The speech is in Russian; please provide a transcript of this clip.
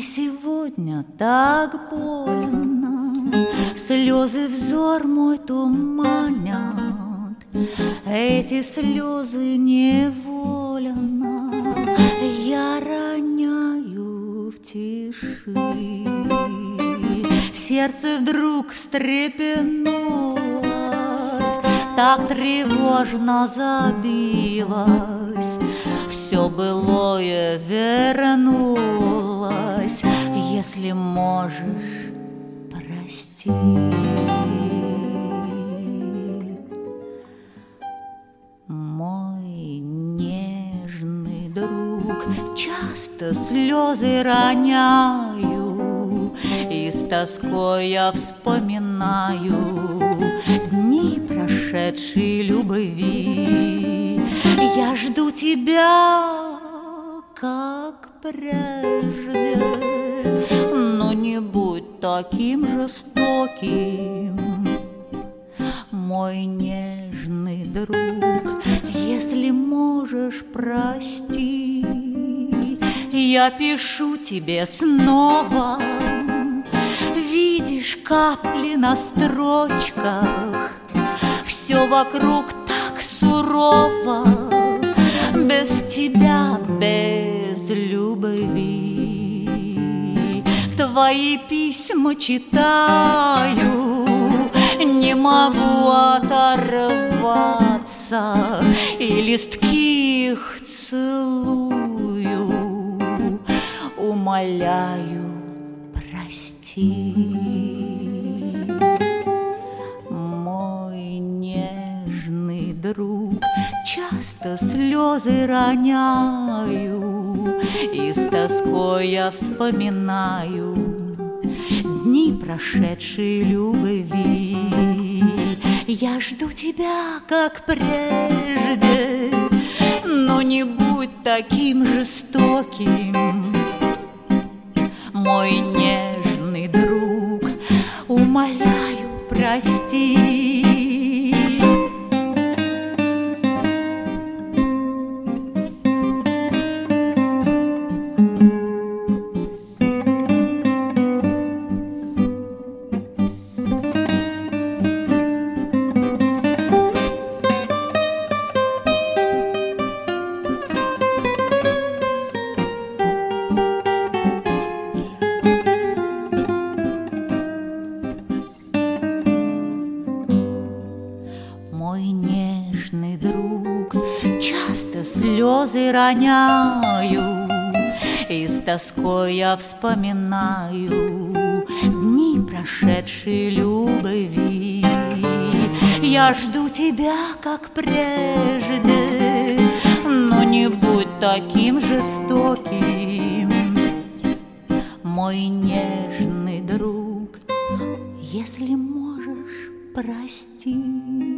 сегодня так больно, слезы взор мой туманят. Эти слезы невольно я роняю в тиши. Сердце вдруг встрепенулось, так тревожно забилось. Все былое вернулось, если можешь, прости. Мой нежный друг, часто слезы роняю, и с тоской я вспоминаю дни прошедшей любви. Я жду тебя, как прежде, но не будь таким жестоким, мой нежный друг, если можешь, прости. Я пишу тебе снова, видишь капли на строчках, все вокруг так сурово, без тебя, без любви. Твои письма читаю, не могу оторваться, и листки их целую, умоляю, прости. Мой нежный друг, часто слезы роняю, и с тоской я вспоминаю дни прошедшей любви. Я жду тебя, как прежде, но не будь таким жестоким, мой нежный друг, умоляю, прости. Мой нежный друг, часто слезы роняю, и с тоской я вспоминаю дни прошедшей любви. Я жду тебя, как прежде, но не будь таким жестоким, мой нежный друг, если можешь, прости.